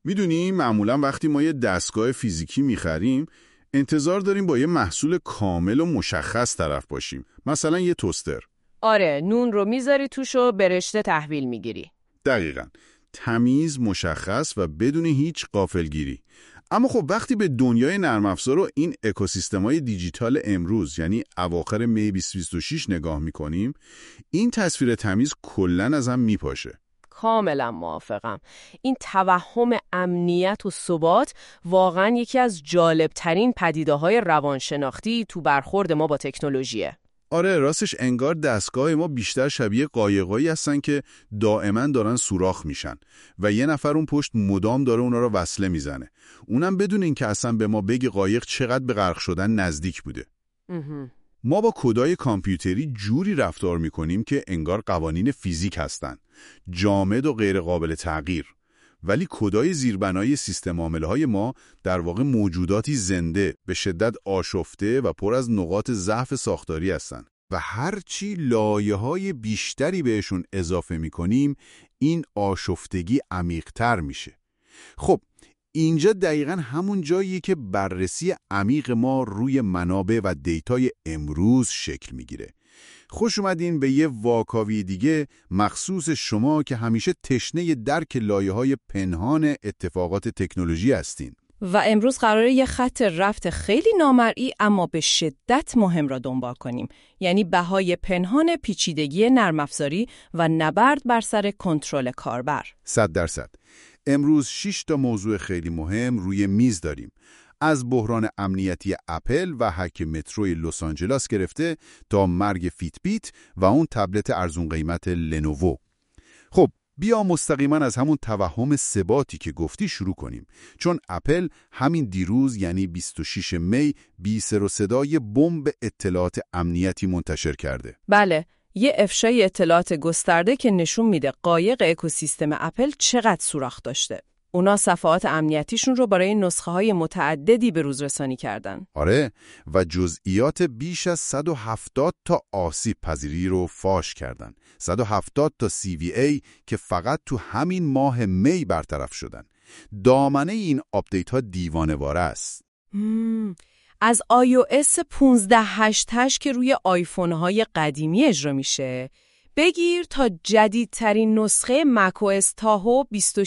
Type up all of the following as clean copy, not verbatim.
میدونی معمولا وقتی ما یه دستگاه فیزیکی میخریم انتظار داریم با یه محصول کامل و مشخص طرف باشیم. مثلا یه توستر. آره، نون رو میذاری توش و به رشته تحویل میگیری. دقیقاً. تمیز، مشخص و بدون هیچ غافلگیری. اما خب وقتی به دنیای نرم افزار و این اکوسیستم‌های دیجیتال امروز یعنی اواخر می 2026 نگاه می‌کنیم، این تصویر تمیز کلاً از هم میپاشه. کاملا موافقم. این توهم امنیت و ثبات واقعا یکی از جالبترین پدیده‌های روانشناختی تو برخورد ما با تکنولوژیه. آره، راستش انگار دستگاه ما بیشتر شبیه قایقایی هستن که دائما دارن سوراخ میشن و یه نفر اون پشت مدام داره اونا رو وصله میزنه. اونم بدون اینکه اصلا به ما بگه قایق چقدر به غرق شدن نزدیک بوده. ما با کدای کامپیوتری جوری رفتار میکنیم که انگار قوانین فیزیک هستن، جامد و غیر قابل تغییر. ولی کدای زیربنای سیستم عاملهای ما در واقع موجوداتی زنده، به شدت آشفته و پر از نقاط ضعف ساختاری هستن و هرچی لایه‌های بیشتری بهشون اضافه میکنیم این آشفتگی عمیق‌تر میشه. خب اینجا دقیقاً همون جاییه که بررسی عمیق ما روی منابع و دیتای امروز شکل میگیره. خوش اومدین به یه واکاوی دیگه مخصوص شما که همیشه تشنه درک لایه‌های پنهان اتفاقات تکنولوژی هستین. و امروز قراره یه خط رفت خیلی نامرئی اما به شدت مهم را دنبال کنیم، یعنی بهای پنهان پیچیدگی نرم افزاری و نبرد بر سر کنترل کاربر. 100%. امروز 6 تا موضوع خیلی مهم روی میز داریم. از بحران امنیتی اپل و هک متروی لس آنجلس گرفته تا مرگ فیت بیت و اون تبلت ارزون قیمت لنوو. خب بیا مستقیما از همون توهم ثباتی که گفتی شروع کنیم، چون اپل همین دیروز یعنی 26 می بی سر و صدای بمب اطلاعات امنیتی منتشر کرده. بله، یه افشای اطلاعات گسترده که نشون میده قایق اکوسیستم اپل چقدر سوراخ داشته. اونا صفحات امنیتیشون رو برای نسخه‌های متعددی به روز رسانی کردن. آره، و جزئیات بیش از 170 تا آسیب پذیری رو فاش کردن. 170 تا CVA که فقط تو همین ماه می برطرف شدن. دامنه این آپدیت ها دیوانه‌واره است. از iOS 15.8 که روی آیفون های قدیمی اجرا میشه بگیر تا جدیدترین نسخه macOS تاهو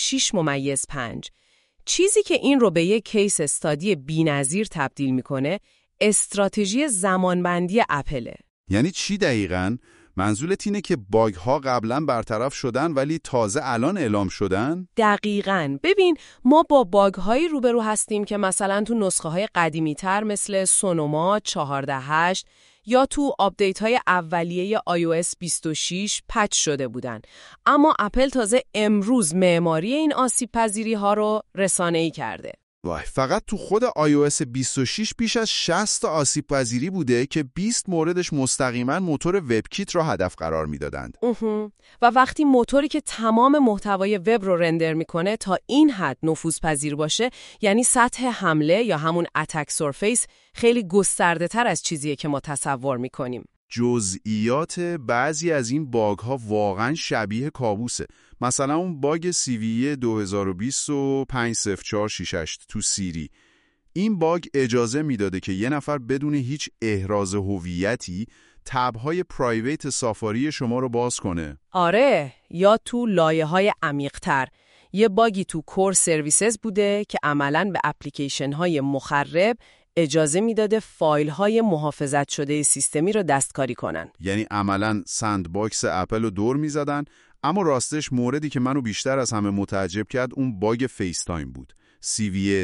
26/5. چیزی که این رو به یک کیس استادی بی‌نظیر تبدیل میکنه استراتژی زمانبندی اپله. یعنی چی دقیقاً؟ منظورت اینه که باگ ها قبلا برطرف شدن ولی تازه الان اعلام شدن؟ دقیقاً. ببین ما با باگ هایی روبرو هستیم که مثلا تو نسخه های قدیمی تر مثل سونوما 14.8 یا تو آپدیت های اولیه iOS 26 پچ شده بودن. اما اپل تازه امروز معماری این آسیب پذیری ها رو رسانه‌ای کرده. وای، فقط تو خود iOS 26 بیش از 60 تا آسیب پذیری بوده که 20 موردش مستقیما موتور وبکیت را هدف قرار میدادند. و وقتی موتوری که تمام محتوای وب رو رندر میکنه تا این حد نفوذپذیر باشه، یعنی سطح حمله یا همون اتک سورفیس خیلی گسترده تر از چیزیه که ما تصور میکنیم. جزئیات بعضی از این باگ ها واقعا شبیه کابوسه. مثلا اون باگ CVE 2020 و 50468 تو سیری. این باگ اجازه میداده که یه نفر بدون هیچ احراز هویتی تب‌های پرایویت سافاری شما رو باز کنه. آره، یا تو لایه‌های عمیق‌تر. یه باگی تو کور سرویسز بوده که عملاً به اپلیکیشن‌های مخرب اجازه میداده فایل‌های محافظت شده سیستمی رو دستکاری کنن. یعنی عملاً سندباکس اپل رو دور می‌زدن، اما راستش موردی که منو بیشتر از همه متعجب کرد اون باگ فیس تایم بود. CVE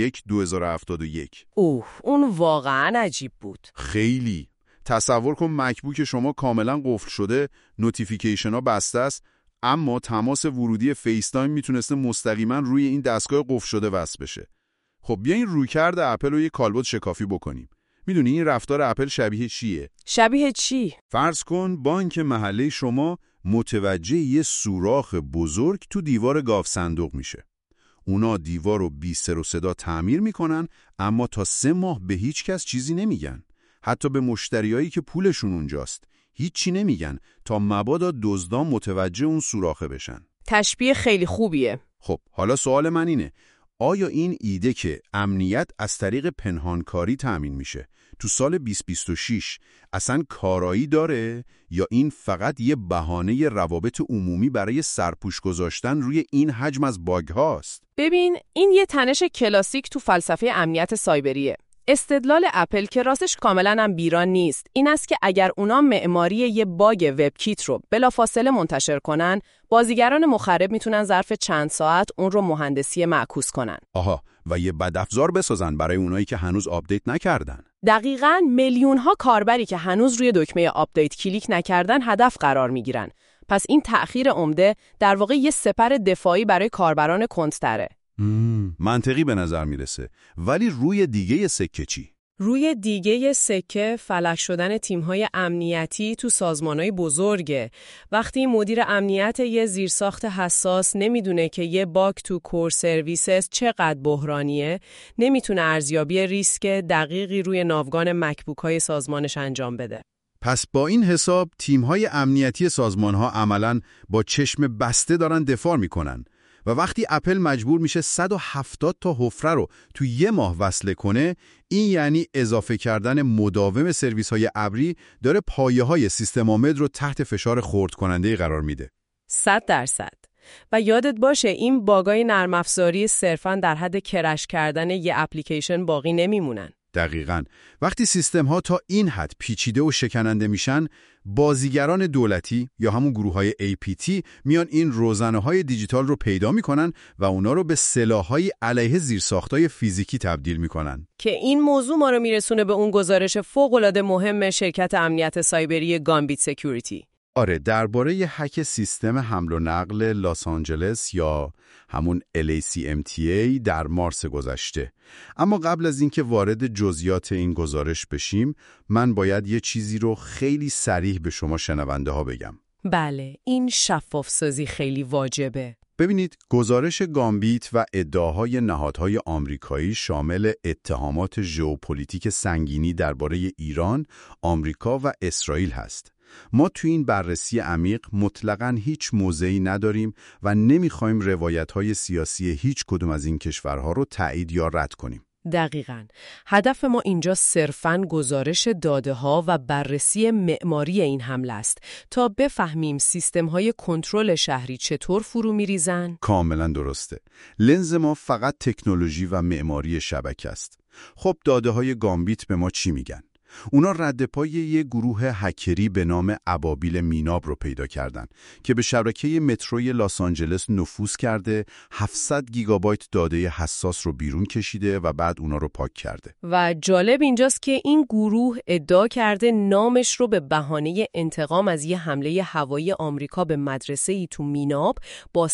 31/2071. اون واقعاً عجیب بود. خیلی. تصور کن مکبوک شما کاملا قفل شده، نوتیفیکیشن ها بسته است، اما تماس ورودی فیس تایم میتونسته مستقیما روی این دستگاه قفل شده وصل بشه. خب بیا این رویکرد اپل رو یه کالبد شکافی بکنیم. میدونی این رفتار اپل شبیه چیه؟ شبیه چی؟ فرض کن بانک محله شما متوجه یه سوراخ بزرگ تو دیوار گاو صندوق میشه. اونا دیوار رو بی سر و صدا تعمیر میکنن، اما تا 3 ماه به هیچ کس چیزی نمیگن. حتی به مشتریایی که پولشون اونجاست هیچی نمیگن تا مبادا دزدان متوجه اون سوراخه بشن. تشبیه خیلی خوبیه. خب حالا سوال من اینه، آیا این ایده که امنیت از طریق پنهانکاری تأمین میشه تو سال 2026 اصلا کارایی داره یا این فقط یه بهانه روابط عمومی برای سرپوش گذاشتن روی این حجم از باگ هاست؟ ببین، این یه تنش کلاسیک تو فلسفه امنیت سایبریه. استدلال اپل که راستش کاملا هم بیران نیست این است که اگر اونا معماری یه باگ وب کیت رو بلافاصله منتشر کنن، بازیگران مخرب میتونن ظرف چند ساعت اون رو مهندسی معکوس کنن. آها، و یه بدافزار بسازن برای اونایی که هنوز آپدیت نکردن. دقیقاً، میلیون ها کاربری که هنوز روی دکمه آپدیت کلیک نکردن هدف قرار میگیرن. پس این تأخیر عمده در واقع یه سپر دفاعی برای کاربران کندتره. منطقی به نظر میرسه. ولی روی دیگه سکه چی؟ روی دیگه سکه فلج شدن تیم‌های امنیتی تو سازمان‌های بزرگه. وقتی مدیر امنیت یه زیرساخت حساس نمیدونه که یه باگ تو کور سرویسز چقدر بحرانیه، نمیتونه ارزیابی ریسک دقیقی روی ناوگان مکبوک‌های سازمانش انجام بده. پس با این حساب تیم‌های امنیتی سازمان‌ها عملاً با چشم بسته دارن دفاع میکنن. و وقتی اپل مجبور میشه 170 تا حفره رو تو یه ماه وصله کنه، این یعنی اضافه کردن مداوم سرویس‌های ابری داره پایه‌های سیستم عامل رو تحت فشار خرد کننده قرار میده. 100%. و یادت باشه این باگای نرم افزاری صرفاً در حد کرش کردن یه اپلیکیشن باقی نمیمونن. دقیقاً. وقتی سیستم‌ها تا این حد پیچیده و شکننده میشن، بازیگران دولتی یا همون گروه‌های APT میان این روزنه‌های دیجیتال رو پیدا میکنن و اونا رو به سلاح‌های علیه زیرساخت‌های فیزیکی تبدیل میکنن. که این موضوع ما رو میرسونه به اون گزارش فوق‌العاده مهم شرکت امنیت سایبری گامبیت سکیوریتی. آره، درباره هک سیستم حمل و نقل لس آنجلس یا همون LACMTA در مارس گذشته. اما قبل از اینکه وارد جزئیات این گزارش بشیم، من باید یه چیزی رو خیلی صریح به شما شنونده ها بگم. بله، این شفاف سازی خیلی واجبه. ببینید، گزارش گامبیت و ادعاهای نهادهای آمریکایی شامل اتهامات ژئوپلیتیک سنگینی درباره ایران، آمریکا و اسرائیل هست. ما تو این بررسی عمیق مطلقاً هیچ موضعی نداریم و نمیخوایم روایت‌های سیاسی هیچ کدوم از این کشورها رو تایید یا رد کنیم. دقیقاً. هدف ما اینجا صرفاً گزارش داده‌ها و بررسی معماری این حمله است تا بفهمیم سیستم‌های کنترل شهری چطور فرو می‌ریزن. کاملاً درسته. لنز ما فقط تکنولوژی و معماری شبکه است. خب داده‌های گامبیت به ما چی میگن؟ اونا ردپای یه گروه هکری به نام ابابیل میناب رو پیدا کردن که به شبکه متروی لس آنجلس نفوذ کرده، 700 گیگابایت داده حساس رو بیرون کشیده و بعد اونا رو پاک کرده. و جالب اینجاست که این گروه ادعا کرده نامش رو به بهانه انتقام از یه حمله هوایی آمریکا به مدرسه‌ای تو میناب با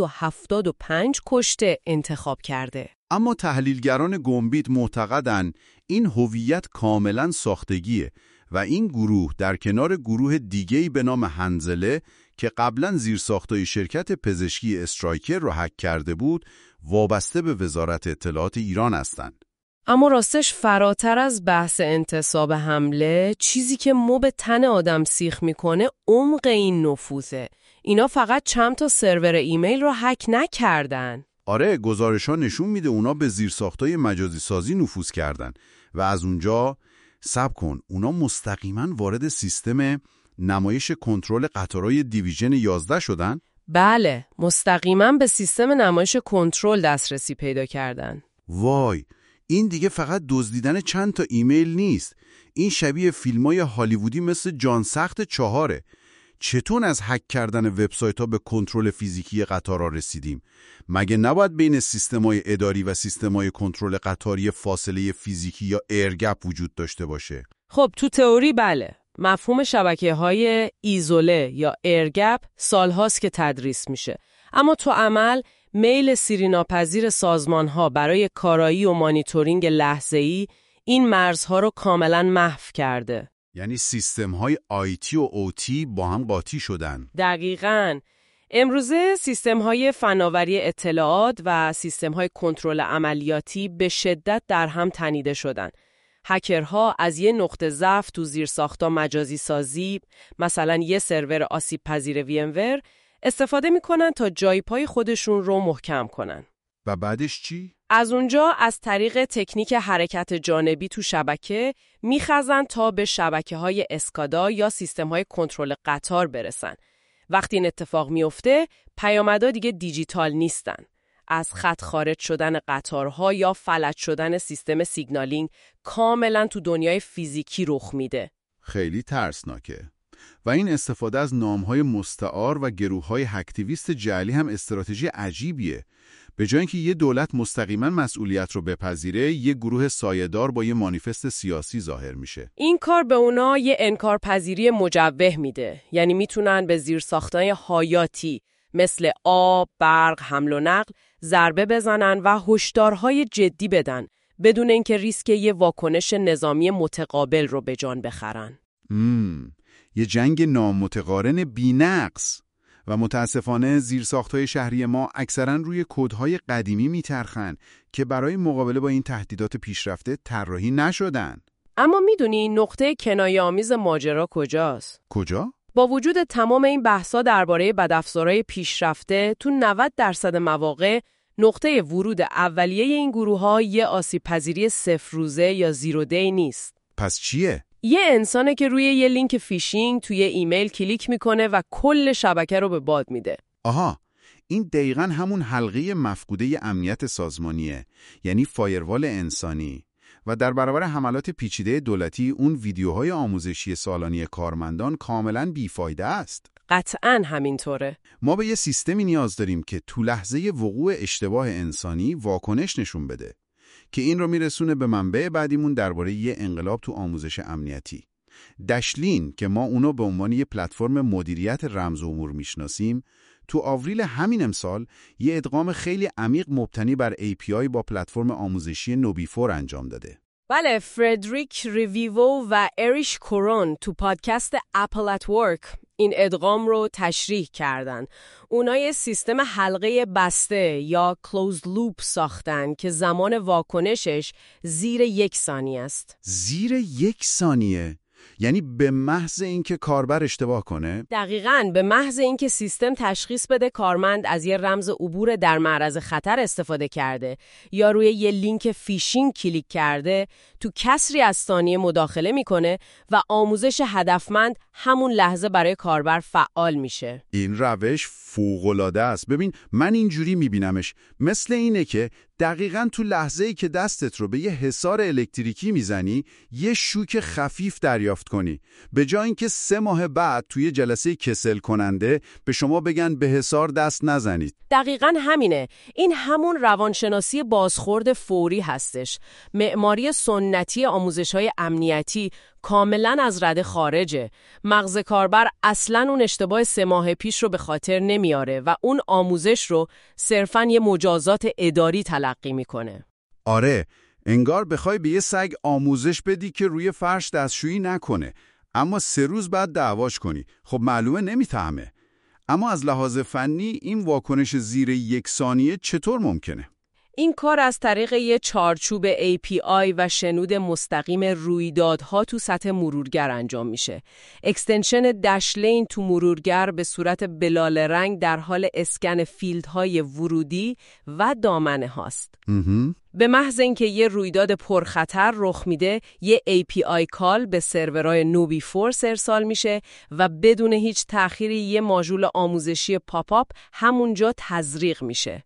175 کشته انتخاب کرده. اما تحلیلگران گامبیت معتقدن این هویت کاملا ساختگیه و این گروه در کنار گروه دیگه‌ای به نام هنزله که قبلا زیرساختای شرکت پزشکی استرایکر رو هک کرده بود، وابسته به وزارت اطلاعات ایران هستند. اما راستش فراتر از بحث انتصاب حمله، چیزی که موب تن آدم سیخ میکنه عمق این نفوذه. اینا فقط چند تا سرور ایمیل رو هک نکردن. آره، گزارش‌ها نشون میده اونا به زیرساختای مجازی سازی نفوذ کردن و از اونجا اونا مستقیما وارد سیستم نمایش کنترل قطارهای دیویژن 11 شدن؟ بله، مستقیما به سیستم نمایش کنترل دسترسی پیدا کردن. وای، این دیگه فقط دزدیدن چند تا ایمیل نیست. این شبیه فیلمای هالیوودی مثل جان سخت 4. چطور از هک کردن وبسایت‌ها به کنترل فیزیکی قطارها رسیدیم؟ مگه نباید بین سیستم‌های اداری و سیستم‌های کنترل قطاری فاصله فیزیکی یا ایرگپ وجود داشته باشه؟ خب تو تئوری بله. مفهوم شبکه‌های ایزوله یا ایرگپ سالهاست که تدریس میشه. اما تو عمل میل سیریناپذیر سازمان‌ها برای کارایی و مانیتورینگ لحظه‌ای این مرزها رو کاملاً محو کرده. یعنی سیستم‌های آیتی و اوتی با هم قاطی شدن. دقیقاً. امروزه سیستم‌های فناوری اطلاعات و سیستم‌های کنترل عملیاتی به شدت در هم تنیده شدن. هکرها از یه نقطه ضعف تو زیرساخت‌ها مجازی سازی، مثلا یه سرور آسیب پذیر VMware، استفاده میکنن تا جای پای خودشون رو محکم کنن. و بعدش چی؟ از اونجا از طریق تکنیک حرکت جانبی تو شبکه میخزن تا به شبکه‌های اسکادا یا سیستم‌های کنترل قطار برسن. وقتی این اتفاق میفته، پیامدها دیگه دیجیتال نیستن. از خط خارج شدن قطارها یا فلج شدن سیستم سیگنالینگ کاملا تو دنیای فیزیکی رخ میده. خیلی ترسناکه. و این استفاده از نام‌های مستعار و گروه‌های اکتیویست جعلی هم استراتژی عجیبیه. به جای اینکه یه دولت مستقیما مسئولیت رو بپذیره، یه گروه سایه‌دار با یه مانیفست سیاسی ظاهر میشه. این کار به اونا یه انکارپذیری مجوه میده. یعنی میتونن به زیرساخت‌های حیاتی مثل آب، برق، حمل و نقل ضربه بزنن و هشدارهای جدی بدن بدون اینکه ریسک یه واکنش نظامی متقابل رو به جان بخرن. یه جنگ نامتقارن بی‌نقص. و متاسفانه زیرساخت‌های شهری ما اکثراً روی کدهای قدیمی می‌چرخن که برای مقابله با این تهدیدات پیشرفته طراحی نشدن. اما میدونی نقطه کنایه‌آمیز ماجرا کجاست؟ کجا؟ با وجود تمام این بحث‌ها درباره بدافزارهای پیشرفته، تو 90% مواقع نقطه ورود اولیه این گروه‌ها یه آسیب‌پذیری 0 روزه یا 0 دی نیست. پس چیه؟ یه انسانه که روی یه لینک فیشینگ توی ایمیل کلیک میکنه و کل شبکه رو به باد میده. آها، این دقیقاً همون حلقه مفقوده امنیت سازمانیه، یعنی فایروال انسانی. و در برابر حملات پیچیده دولتی، اون ویدیوهای آموزشی سالانه کارمندان کاملاً بیفایده است. قطعاً همینطوره. ما به یه سیستمی نیاز داریم که تو لحظه وقوع اشتباه انسانی واکنش نشون بده، که این رو میرسونه به منبع بعدیمون درباره یه انقلاب تو آموزش امنیتی. دشلین که ما اونو به عنوان یه پلتفرم مدیریت رمز و امور میشناسیم، تو آوریل همین امسال یه ادغام خیلی عمیق مبتنی بر API با پلتفرم آموزشی نوبیفور انجام داده. بله، فردریک ریویو و اریش کورون تو پادکست اپل ات ورک این ادغام رو تشریح کردن. اونا یه سیستم حلقه بسته یا closed loop ساختن که زمان واکنشش زیر 1 ثانیه است. زیر 1 ثانیه؟ یعنی به محض اینکه کاربر اشتباه کنه؟ دقیقاً، به محض اینکه سیستم تشخیص بده کارمند از یه رمز عبور در معرض خطر استفاده کرده یا روی یه لینک فیشینگ کلیک کرده، تو کسری از ثانیه مداخله میکنه و آموزش هدفمند همون لحظه برای کاربر فعال میشه. این روش فوق‌العاده است. ببین، من اینجوری میبینمش. مثل اینه که دقیقاً تو لحظه‌ای که دستت رو به یه حصار الکتریکی میزنی، یه شوک خفیف دریافت کنی. به جای اینکه 3 ماه بعد توی جلسه کسل کننده به شما بگن به حصار دست نزنید. دقیقاً همینه. این همون روانشناسی بازخورد فوری هستش. معماری سنتی آموزش‌های امنیتی کاملاً از رده خارجه. مغز کاربر اصلاً اون اشتباه 3 ماه پیش رو به خاطر نمیاره و اون آموزش رو صرفاً یه مجازات اداری تلقی میکنه. آره، انگار بخوای به یه سگ آموزش بدی که روی فرش دستشویی نکنه، اما 3 روز بعد دعواش کنی. خب معلومه نمیفهمه. اما از لحاظ فنی این واکنش زیر 1 ثانیه چطور ممکنه؟ این کار از طریق یه چارچوب API و شنود مستقیم رویدادها تو سطح مرورگر انجام میشه. اکستنشن دشلین تو مرورگر به صورت بلال رنگ در حال اسکن فیلدهای ورودی و دامنه هاست. به محض اینکه یه رویداد پرخطر رخ میده، یه API کال به سرورهای نوبیفورس ارسال میشه و بدون هیچ تأخیری یه ماژول آموزشی پاپ آپ همونجا تزریق میشه.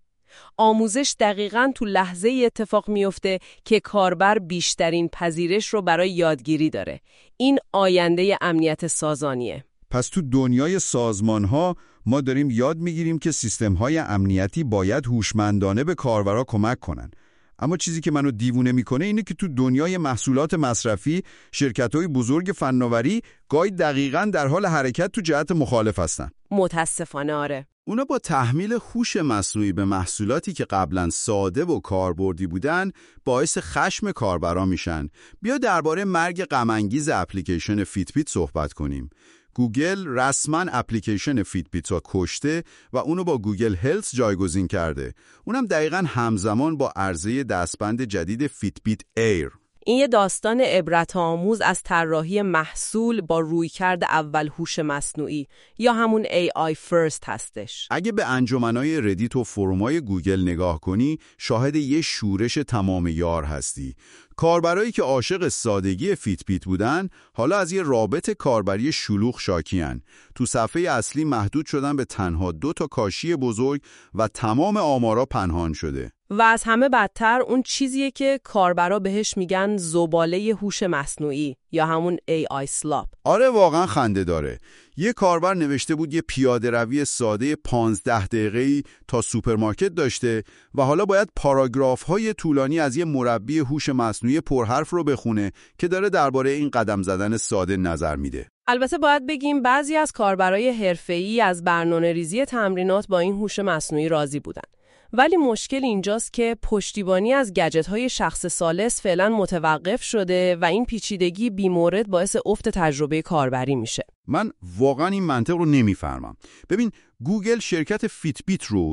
آموزش دقیقاً تو لحظه اتفاق میفته که کاربر بیشترین پذیرش رو برای یادگیری داره. این آینده امنیت سازانیه. پس تو دنیای سازمان‌ها ما داریم یاد میگیریم که سیستم‌های امنیتی باید هوشمندانه به کاربرا کمک کنن. اما چیزی که منو دیوونه میکنه اینه که تو دنیای محصولات مصرفی، شرکت‌های بزرگ فناوری گاهی دقیقاً در حال حرکت تو جهت مخالف هستن. متاسفانه آره. اونا با تحمیل هوش مصنوعی به محصولاتی که قبلا ساده و کاربردی بودن باعث خشم کاربرا میشن. بیا درباره مرگ غم‌انگیز اپلیکیشن فیتبیت صحبت کنیم. گوگل رسما اپلیکیشن فیتبیت را کشته و اونو با گوگل هلث جایگزین کرده. اونم دقیقاً همزمان با عرضه دستبند جدید فیتبیت ایر. این یه داستان عبرت آموز از طراحی محصول با رویکرد اول هوش مصنوعی یا همون AI first هستش. اگه به انجمنای ردیت و فرومای گوگل نگاه کنی، شاهد یه شورش تمام یار هستی. کاربرایی که عاشق سادگی فیت بیت بودن، حالا از یه رابط کاربری شلوغ شاکیان. تو صفحه اصلی محدود شدن به تنها 2 تا کاشی بزرگ و تمام آمارا پنهان شده. و از همه بدتر اون چیزیه که کاربرا بهش میگن زباله هوش مصنوعی یا همون AI slop. آره واقعا خنده داره. یه کاربر نوشته بود یه پیاده روی ساده 15 دقیقه‌ای تا سوپرمارکت داشته و حالا باید پاراگراف‌های طولانی از یه مربی هوش مصنوعی پرحرف رو بخونه که داره درباره این قدم زدن ساده نظر میده. البته باید بگیم بعضی از کاربرای حرفه‌ای از برنامه‌ریزی تمرینات با این هوش مصنوعی راضی بودن. ولی مشکل اینجاست که پشتیبانی از گجت‌های شخص ثالث فعلا متوقف شده و این پیچیدگی بیمورد باعث افت تجربه کاربری میشه. من واقعا این منطق رو نمیفهمم. ببین گوگل شرکت فیت بیت رو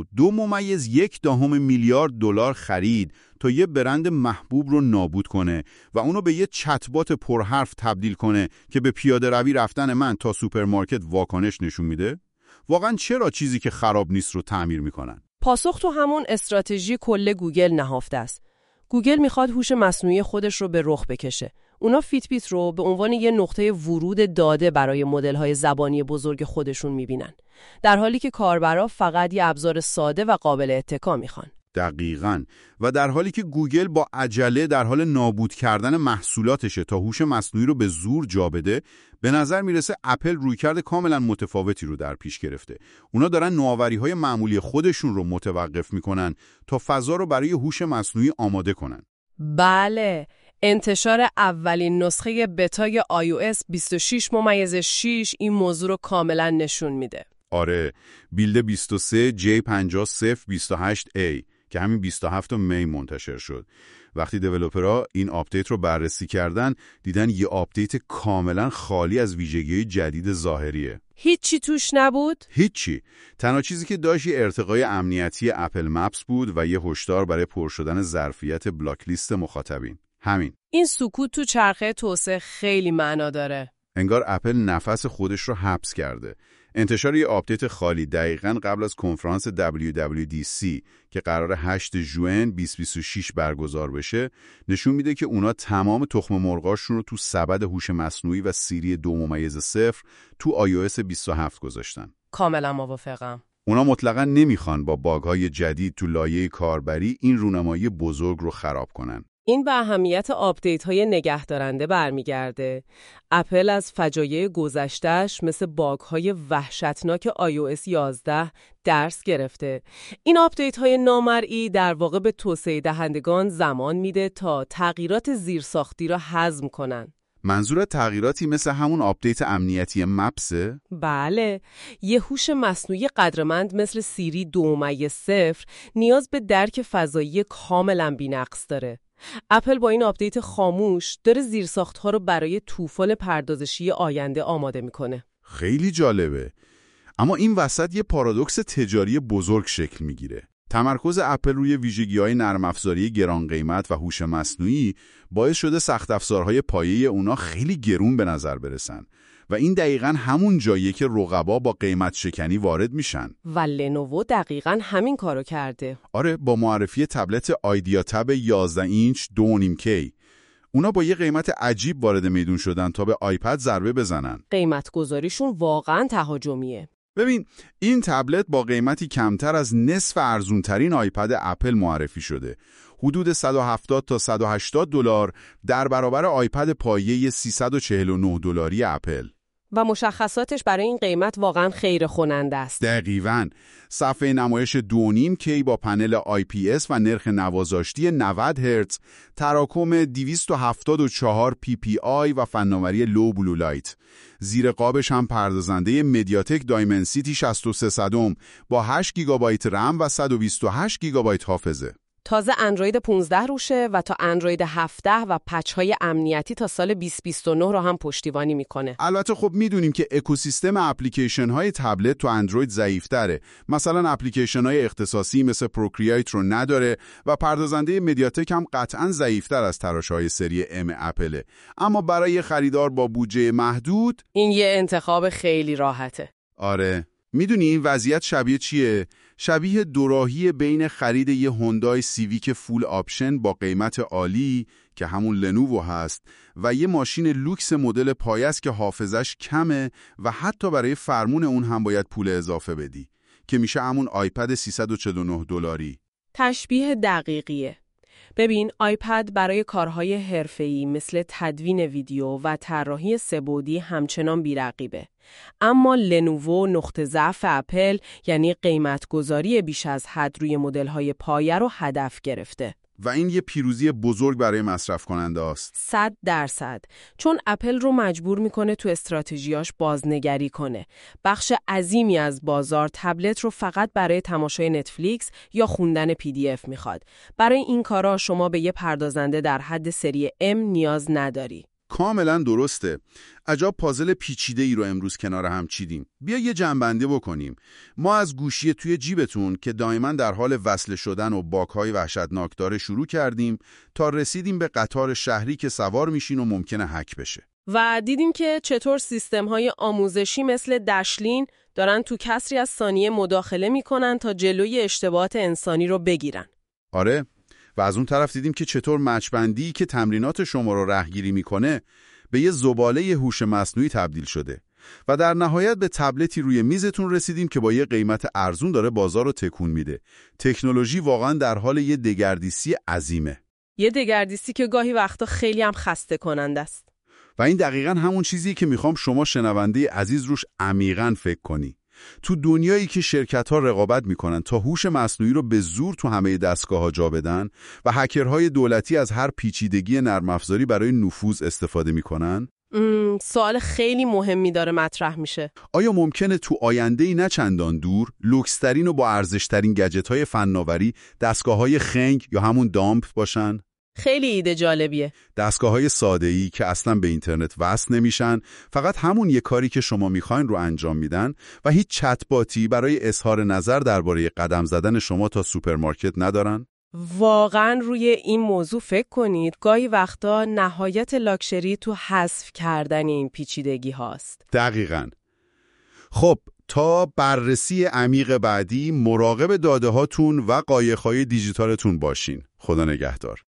2.1 میلیارد دلار خرید تا یه برند محبوب رو نابود کنه و اونو به یه چتبات پرحرف تبدیل کنه که به پیاده روی رفتن من تا سوپرمارکت واکنش نشون میده. واقعا چرا چیزی که خراب نیست رو تعمیر میکنن؟ پاسخ تو همون استراتژی کل گوگل نهفته است. گوگل میخواد هوش مصنوعی خودش رو به رخ بکشه. اونا فیت بیت رو به عنوان یه نقطه ورود داده برای مدل‌های زبانی بزرگ خودشون میبینن. در حالی که کاربرا فقط یه ابزار ساده و قابل اتکا میخوان. دقیقاً. و در حالی که گوگل با عجله در حال نابود کردن محصولاتشه تا هوش مصنوعی رو به زور جا بده، به نظر میرسه اپل رویکرد کاملا متفاوتی رو در پیش گرفته. اونا دارن نوآوری‌های معمولی خودشون رو متوقف میکنن تا فضا رو برای هوش مصنوعی آماده کنن. بله، انتشار اولین نسخه بتای iOS 26.6 این موضوع رو کاملا نشون میده. آره، بیلد 23 J50028A که همین 27 می منتشر شد. وقتی دیولپرها این آپدیت رو بررسی کردن، دیدن یه آپدیت کاملا خالی از ویژگی جدید ظاهریه. هیچی توش نبود؟ هیچی. تنها چیزی که داشت یه ارتقای امنیتی اپل مپس بود و یه هشدار برای پر شدن ظرفیت بلاک لیست مخاطبین. همین. این سکوت تو چرخه توسعه خیلی معنا داره. انگار اپل نفس خودش رو حبس کرده. انتشار یه آپدیت خالی دقیقاً قبل از کنفرانس WWDC که قرار 8 ژوئن 2026 برگزار بشه نشون میده که اونا تمام تخم مرغاشون رو تو سبد هوش مصنوعی و سیری 2.0 تو iOS 27 گذاشتن. کاملا موافقم. اونا مطلقاً نمیخوان با باگ‌های جدید تو لایه کاربری این رونمایی بزرگ رو خراب کنن. این به اهمیت آپدیت‌های نگهدارنده برمیگرده. اپل از فجایع گذشته‌اش مثل باگ‌های وحشتناک iOS 11 درس گرفته. این آپدیت‌های نامرئی در واقع به توسعه دهندگان زمان میده تا تغییرات زیرساختی را هضم کنن. منظور تغییراتی مثل همون آپدیت امنیتی مپسه؟ بله، یه هوش مصنوعی قدرمند مثل سیری 2.0 نیاز به درک فضایی کاملاً بی‌نقص داره. اپل با این آپدیت خاموش داره زیرساخت‌ها رو برای طوفان پردازشی آینده آماده میکنه. خیلی جالبه. اما این وسط یه پارادوکس تجاری بزرگ شکل میگیره. تمرکز اپل روی ویژگی‌های نرم افزاری گران قیمت و هوش مصنوعی باعث شده سخت افزارهای پایه اونا خیلی گرون به نظر برسن و این دقیقاً همون جاییه که رقبا با قیمت شکنی وارد میشن. و لنوو دقیقاً همین کارو کرده. آره، با معرفی تبلت آیدیا تب 11 اینچ 2.5K اونا با یه قیمت عجیب وارد میدون شدن تا به آیپد ضربه بزنن. قیمت گذاریشون واقعاً تهاجمیه. ببین، این تبلت با قیمتی کمتر از نصف ارزونترین آیپد اپل معرفی شده. حدود 170 تا 180 دلار در برابر آیپد پایه 349 دلاری اپل. و مشخصاتش برای این قیمت واقعا خیره کننده است. دقیقاً. صفحه نمایش 2.5K با پنل IPS و نرخ نوازاشتی 90 هرتز، تراکم 274 PPI و فناوری لو بلو لایت. زیر قابش هم پردازنده مدیاتک دایمنسیتی 6300 با 8 گیگابایت رم و 128 گیگابایت حافظه. تازه اندروید 15 روشه و تا اندروید 17 و پچ‌های امنیتی تا سال 2029 رو هم پشتیبانی میکنه. البته خب میدونیم که اکوسیستم اپلیکیشن های تبلت تو اندروید ضعیف‌تره. مثلا اپلیکیشن های اختصاصی مثل پروکرییت رو نداره و پردازنده مدیاتک هم قطعاً ضعیف‌تر از تراشه‌های سری ام اپل. اما برای خریدار با بودجه محدود این یه انتخاب خیلی راحته. آره. میدونی این وضعیت شبیه چیه؟ شبیه دوراهی بین خرید یه هوندای سیویک فول آپشن با قیمت عالی که همون لنوو هست و یه ماشین لوکس مدل پایه‌ست که حافظش کمه و حتی برای فرمون اون هم باید پول اضافه بدی که میشه همون آیپد $349. تشبیه دقیقیه. ببین آیپد برای کارهای حرفه‌ای مثل تدوین ویدیو و طراحی سه‌بعدی همچنان بی‌رقیبه. اما لنوو نقطه ضعف اپل یعنی قیمت‌گذاری بیش از حد روی مدل‌های پایه رو هدف گرفته. و این یه پیروزی بزرگ برای مصرف کننده است. 100%. چون اپل رو مجبور میکنه تو استراتژیاش بازنگری کنه. بخش عظیمی از بازار تبلت رو فقط برای تماشای نتفلیکس یا خوندن PDF میخواد. برای این کارا شما به یه پردازنده در حد سری M نیاز نداری. کاملا درسته. عجب پازل پیچیده‌ای رو امروز کنار هم چیدیم. بیا یه جمع‌بندی بکنیم. ما از گوشی توی جیبتون که دائما در حال وصل شدن و باگ‌های وحشتناک داره شروع کردیم تا رسیدیم به قطار شهری که سوار میشین و ممکنه هک بشه. و دیدیم که چطور سیستم‌های آموزشی مثل دشلین دارن تو کسری از ثانیه مداخله میکنن تا جلوی اشتباهات انسانی رو بگیرن. آره. و از اون طرف دیدیم که چطور مچبندی که تمرینات شما رو رهگیری میکنه به یه زباله هوش مصنوعی تبدیل شده و در نهایت به تبلتی روی میزتون رسیدیم که با یه قیمت ارزون داره بازار رو تکون میده. تکنولوژی واقعا در حال یه دگردیسی عظیمه. یه دگردیسی که گاهی وقتا خیلی هم خسته کننده است. و این دقیقاً همون چیزیه که میخوام شما شنونده عزیز روش عمیقاً فکر کنی. تو دنیایی که شرکت‌ها رقابت میکنن تا هوش مصنوعی رو به زور تو همه دستگاه‌ها جا بدن و هکرهای دولتی از هر پیچیدگی نرم افزاری برای نفوذ استفاده میکنن، سوال خیلی مهمی داره مطرح میشه. آیا ممکنه تو آینده‌ای نه چندان دور لوکس‌ترین و با ارزش‌ترین گجت‌های فناوری دستگاه‌های خنگ یا همون دامپ باشن؟ خیلی ایده جالبیه. دستگاه‌های ساده‌ای که اصلاً به اینترنت وصل نمیشن، فقط همون یه کاری که شما میخواین رو انجام میدن و هیچ چت‌باتی برای اظهار نظر درباره قدم زدن شما تا سوپرمارکت ندارن؟ واقعاً روی این موضوع فکر کنید. گاهی وقتا نهایت لاکچری تو حذف کردن این پیچیدگی هاست. دقیقاً. خب تا بررسی عمیق بعدی مراقب داده هاتون و قایق‌های دیجیتالتون باشین. خدا نگهدار.